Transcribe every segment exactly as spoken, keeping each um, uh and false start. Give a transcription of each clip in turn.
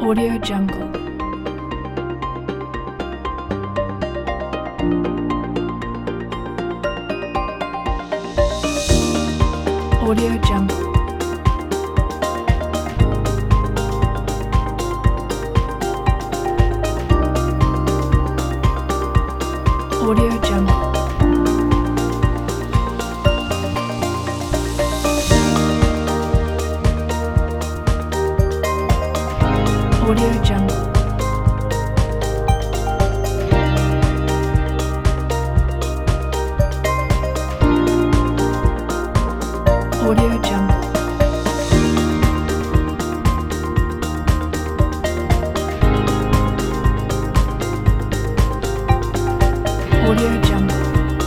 Audio Jungle. Audio Jungle. Audio Jungle. Audio Jungle. Audio Jungle. Audio Jungle.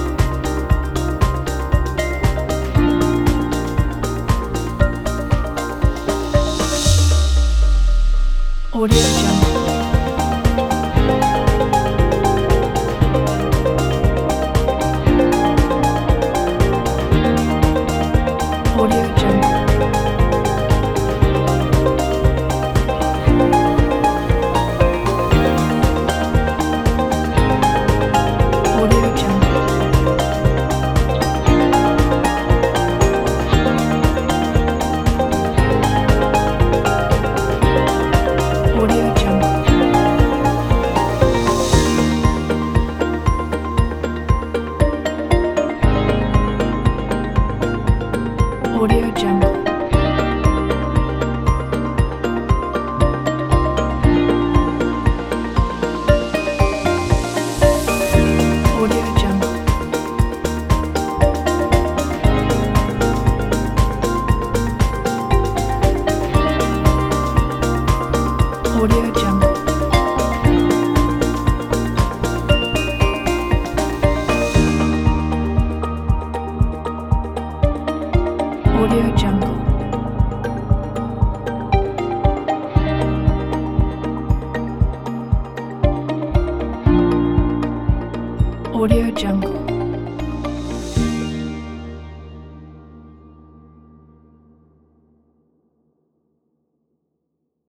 Audio Jungle. Audio Jungle. Audio Jungle. Audio Jungle. Audio Jungle. Audio Jungle. Audio Jungle. Audio Jungle. Audio Jungle.